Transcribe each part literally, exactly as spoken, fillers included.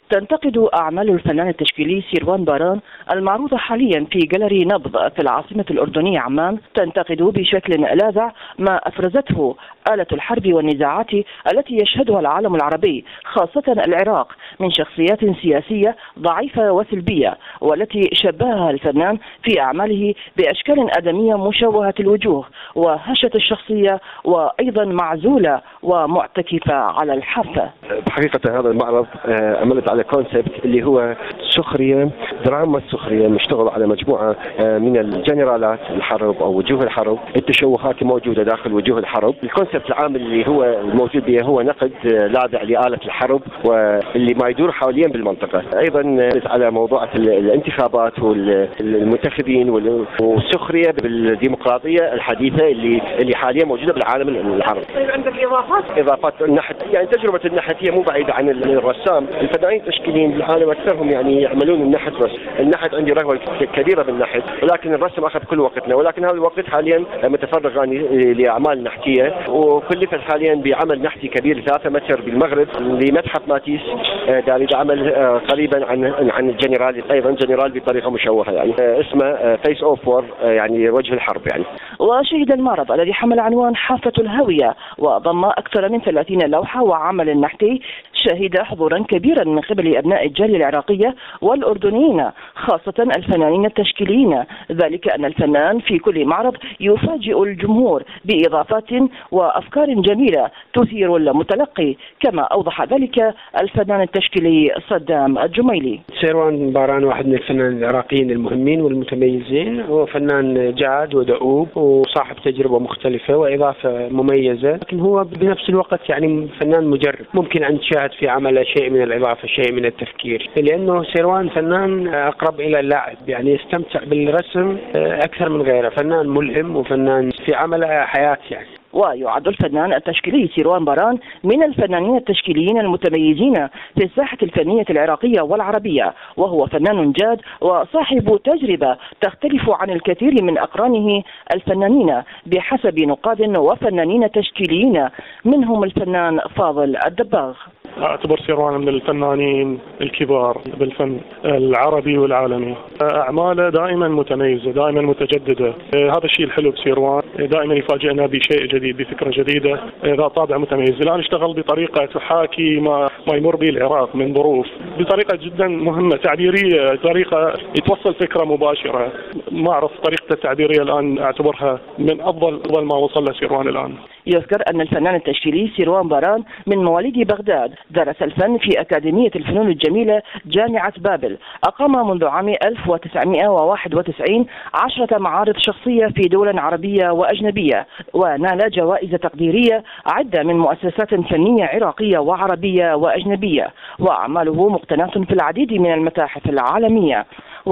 تنتقد أعمال الفنان التشكيلي سيروان باران المعروضة حاليا في جاليري نبض في العاصمة الأردنية عمان، تنتقد بشكل لاذع ما أفرزته آلة الحرب والنزاعات التي يشهدها العالم العربي خاصة العراق من شخصيات سياسية ضعيفة وسلبية، والتي شبهها الفنان في أعماله بأشكال آدمية مشوهة الوجوه وهشة الشخصية وأيضا معزولة ومعتكفة على الحافة. بحقيقة هذا المعرض عملت على كونسبت اللي هو سخرية، دراما سخرية، مشتغل على مجموعة من الجنرالات الحرب أو وجوه الحرب، التشوهات الموجودة داخل وجوه الحرب. الكونسبت العام اللي هو الموجود به هو نقد لاذع لآلة الحرب واللي ما يدور حاليا بالمنطقة. أيضا على موضوع الانتخابات والمنتخبين والسخرية بالديمقراطية الحديثة اللي اللي حاليا موجودة بالعالم العربي. طيب عندك إضافات؟ إضافات النحت، يعني تجربة النحت هي مو بعيدة عن الرسام. الفنانين التشكيليين بالعالم أكثرهم يعني يعملون النحت بس. النحت عندي رغبة كبيرة بالنحت، ولكن الرسم أخذ كل وقتنا، ولكن هذا الوقت حاليا متفرغ يعني لأعمال نحتية، وكلفت حاليا بعمل نحتي كبير ثلاثة متر بالمغرب لمتحف ماتيس داري عمل قريبا عن عن الجنرال، أيضا جنرال بطريقة مشوهة يعني اسمه فيس أوف وور، يعني وجه الحرب يعني. وشهد المعرض الذي حمل عنوان حافة الهوية وضم أكثر من ثلاثين لوحة وعمل نحتي شهد حضورا كبيرا من قبل أبناء الجالية العراقية والأردنيين خاصة الفنانين التشكيليين، ذلك أن الفنان في كل معرض يفاجئ الجمهور بإضافات وأفكار جميلة تثير المتلقي، كما أوضح ذلك الفنان التشكيلي صدام الجميلي. سيروان باران واحد من الفنانين العراقيين المهمين والمتميزين، هو فنان جاد ودؤوب وصاحب تجربة مختلفة وإضافة مميزة، لكن هو بنفس الوقت يعني فنان مجرب، ممكن أن تشاهد في عمله شيء من الإضافة، شيء من التفكير، لأنه سيروان فنان أقرب إلى اللاعب، يعني يستمتع بالرسم أكثر من غيره، فنان ملهم وفنان في عمله حياة يعني. ويعد الفنان التشكيلي سيروان باران من الفنانين التشكيليين المتميزين في الساحة الفنية العراقية والعربية، وهو فنان جاد وصاحب تجربة تختلف عن الكثير من أقرانه الفنانين بحسب نقاد وفنانين تشكيليين، منهم الفنان فاضل الدباغ. أعتبر سيروان من الفنانين الكبار بالفن العربي والعالمي، أعماله دائما متميزة، دائما متجددة، هذا الشيء الحلو بسيروان، دائما يفاجئنا بشيء جديد، بفكرة جديدة، ذا طابع متميز. الآن اشتغل بطريقة تحاكي ما ما يمر به العراق من ظروف، بطريقة جدا مهمة تعبيرية، طريقة يتوصل فكرة مباشرة. ما أعرف طريقته التعبيرية الآن أعتبرها من أفضل أفضل ما وصل له سيروان الآن. يذكر أن الفنان التشكيلي سيروان باران من مواليد بغداد، درس الفن في أكاديمية الفنون الجميلة جامعة بابل، أقام منذ عام ألف وتسعمائة وواحد وتسعين عشرة معارض شخصية في دول عربية وأجنبية، ونال جوائز تقديرية عدة من مؤسسات فنية عراقية وعربية وأجنبية، وأعماله مقتناة في العديد من المتاحف العالمية،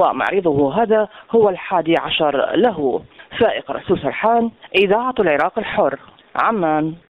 ومعرضه هذا هو الحادي عشر له. فائق رسول سرحان، إذاعة العراق الحر، عمان.